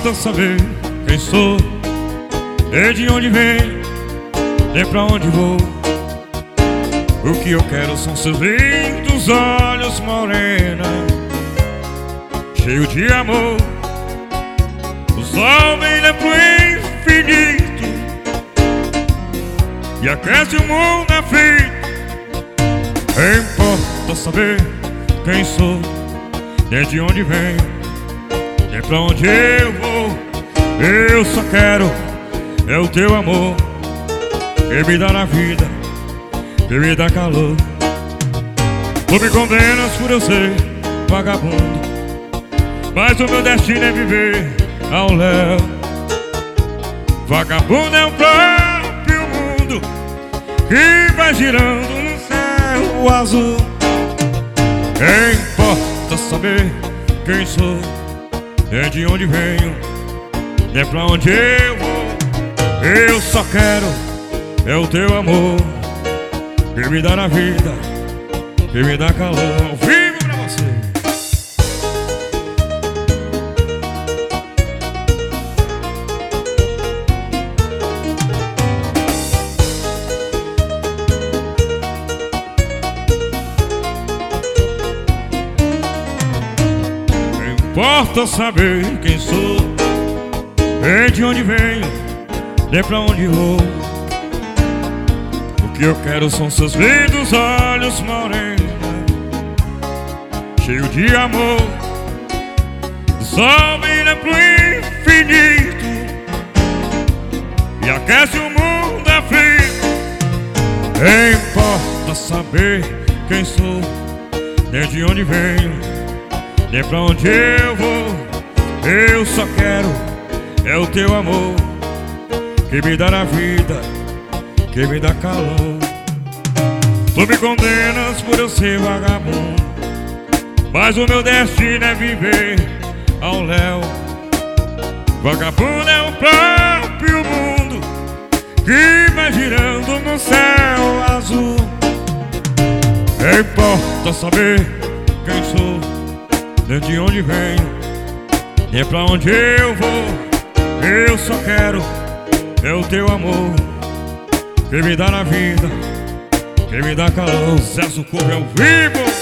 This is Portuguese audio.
importa saber quem sou, nem de onde venho, nem pra onde vou. O que eu quero são seus lindos olhos, morena, cheio de amor. O sol brilha pro infinito e aquece o mundo aflito. Importa saber quem sou, nem de onde venho, nem pra onde eu vou. Eu só quero é o teu amor, que me dá na vida, que me dá calor. Tu me condenas por eu ser vagabundo, mas o meu destino é viver ao léu. Vagabundo é o próprio mundo que vai girando no céu azul. Importa saber quem sou, nem de onde venho, nem pra onde eu vou. Eu só quero é o teu amor, que me dá na vida, que me dá calor. Ao vivo pra você. Importa saber quem sou, nem de onde venho, nem pra onde vou. O que eu quero são seus lindos olhos, morena, cheio de amor. O sol brilha pro infinito e aquece o mundo aflito. Importa saber quem sou, nem de onde venho, nem pra onde eu vou. Eu só quero é o teu amor, que me dá na vida, que me dá calor. Tu me condenas por eu ser vagabundo, mas o meu destino é viver ao léu. Vagabundo é o próprio mundo que vai girando no céu azul. Importa saber quem sou, nem de onde venho, nem pra onde eu vou. Eu só quero é o teu amor, que me dá na vida, que me dá calor. Zé Socorro ao vivo.